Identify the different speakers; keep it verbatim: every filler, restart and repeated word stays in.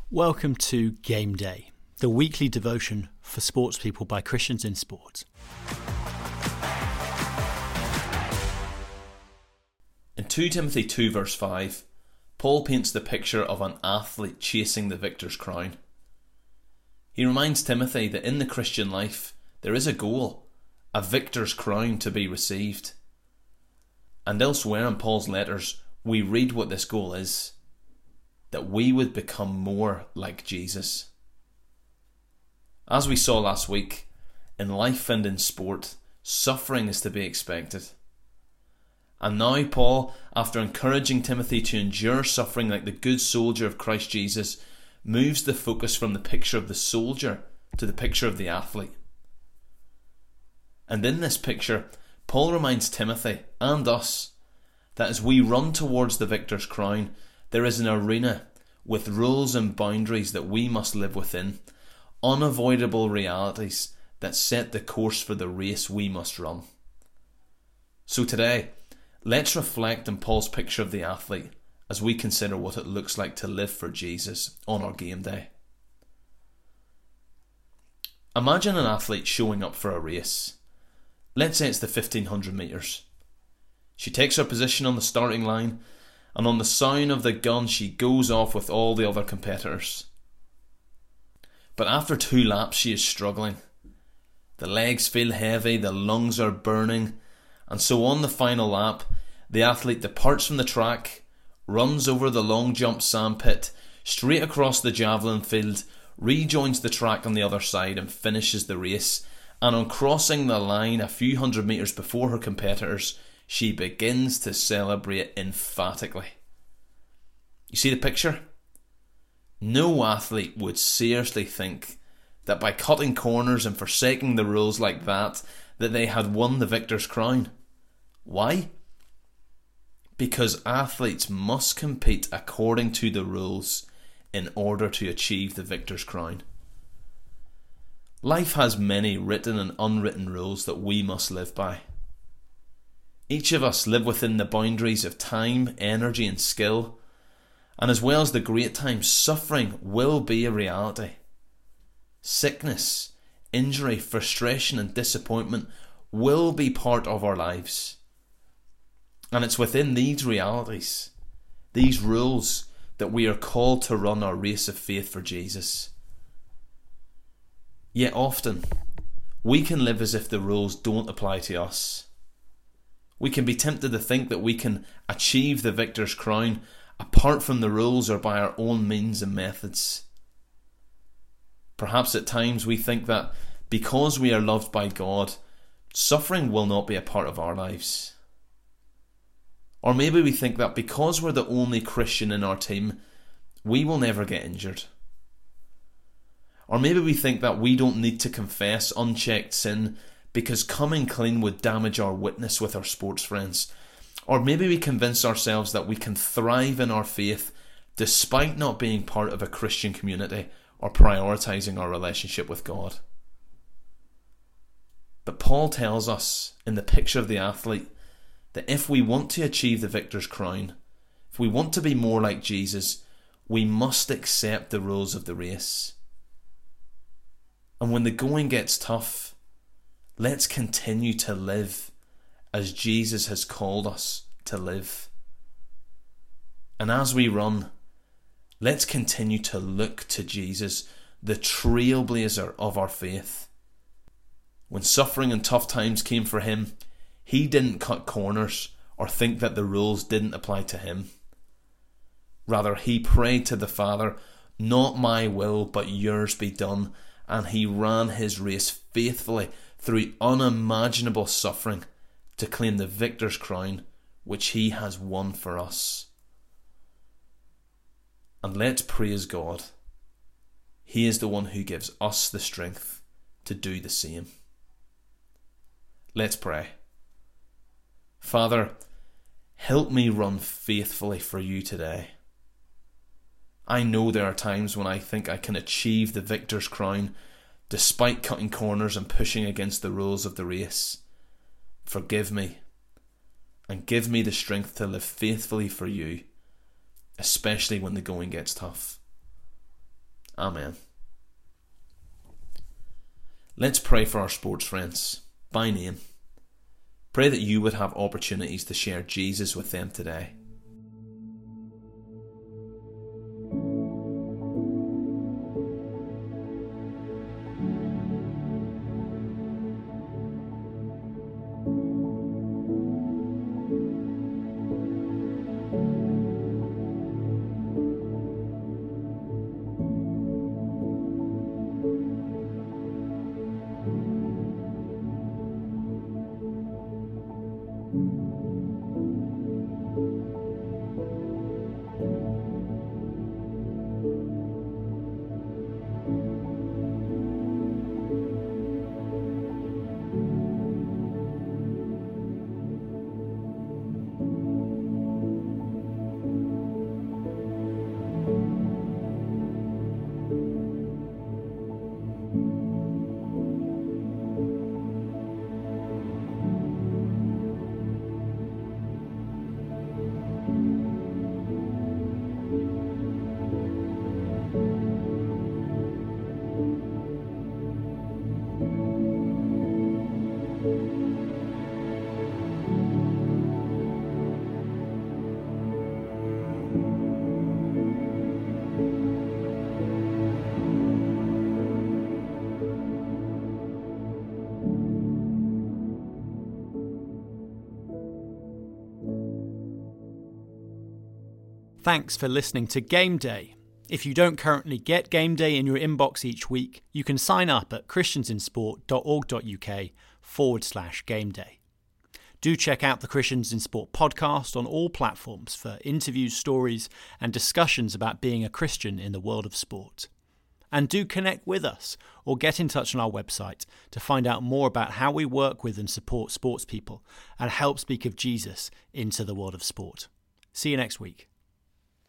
Speaker 1: Welcome to Game Day, the weekly devotion for sports people by Christians in sport.
Speaker 2: In Second Timothy two verse five, Paul paints the picture of an athlete chasing the victor's crown. He reminds Timothy that in the Christian life there is a goal, a victor's crown to be received. And elsewhere in Paul's letters we read what this goal is: that we would become more like Jesus. As we saw last week, in life and in sport, suffering is to be expected. And now Paul, after encouraging Timothy to endure suffering like the good soldier of Christ Jesus, moves the focus from the picture of the soldier to the picture of the athlete. And in this picture, Paul reminds Timothy and us that as we run towards the victor's crown, there is an arena with rules and boundaries that we must live within, unavoidable realities that set the course for the race we must run. So today, let's reflect on Paul's picture of the athlete as we consider what it looks like to live for Jesus on our game day. Imagine an athlete showing up for a race. Let's say it's the fifteen hundred metres. She takes her position on the starting line, and on the sound of the gun she goes off with all the other competitors. But after two laps she is struggling. The legs feel heavy, the lungs are burning, and so on the final lap, the athlete departs from the track, runs over the long jump sandpit, straight across the javelin field, rejoins the track on the other side and finishes the race. And on crossing the line a few hundred metres before her competitors, she begins to celebrate emphatically. You see the picture? No athlete would seriously think that by cutting corners and forsaking the rules like that, that they had won the victor's crown. Why? Because athletes must compete according to the rules in order to achieve the victor's crown. Life has many written and unwritten rules that we must live by. Each of us live within the boundaries of time, energy and skill, and as well as the great times, suffering will be a reality. Sickness, injury, frustration and disappointment will be part of our lives. And it's within these realities, these rules, that we are called to run our race of faith for Jesus. Yet often, we can live as if the rules don't apply to us. We can be tempted to think that we can achieve the victor's crown apart from the rules or by our own means and methods. Perhaps at times we think that because we are loved by God, suffering will not be a part of our lives. Or maybe we think that because we're the only Christian in our team, we will never get injured. Or maybe we think that we don't need to confess unchecked sin because coming clean would damage our witness with our sports friends. Or maybe we convince ourselves that we can thrive in our faith despite not being part of a Christian community or prioritising our relationship with God. But Paul tells us in the picture of the athlete that if we want to achieve the victor's crown, if we want to be more like Jesus, we must accept the rules of the race. And when the going gets tough, let's continue to live as Jesus has called us to live. And as we run, let's continue to look to Jesus, the trailblazer of our faith. When suffering and tough times came for him, he didn't cut corners or think that the rules didn't apply to him. Rather, he prayed to the Father, "Not my will, but yours be done," and he ran his race faithfully through unimaginable suffering to claim the victor's crown which he has won for us. And let's praise God. He is the one who gives us the strength to do the same. Let's pray. Father, help me run faithfully for you today. I know there are times when I think I can achieve the victor's crown despite cutting corners and pushing against the rules of the race. Forgive me and give me the strength to live faithfully for you, especially when the going gets tough. Amen. Let's pray for our sports friends, by name. Pray that you would have opportunities to share Jesus with them today.
Speaker 1: Thanks for listening to Game Day. If you don't currently get Game Day in your inbox each week, you can sign up at christiansinsport.org.uk forward slash game day. Do check out the Christians in Sport podcast on all platforms for interviews, stories, and discussions about being a Christian in the world of sport. And do connect with us or get in touch on our website to find out more about how we work with and support sports people and help speak of Jesus into the world of sport. See you next week.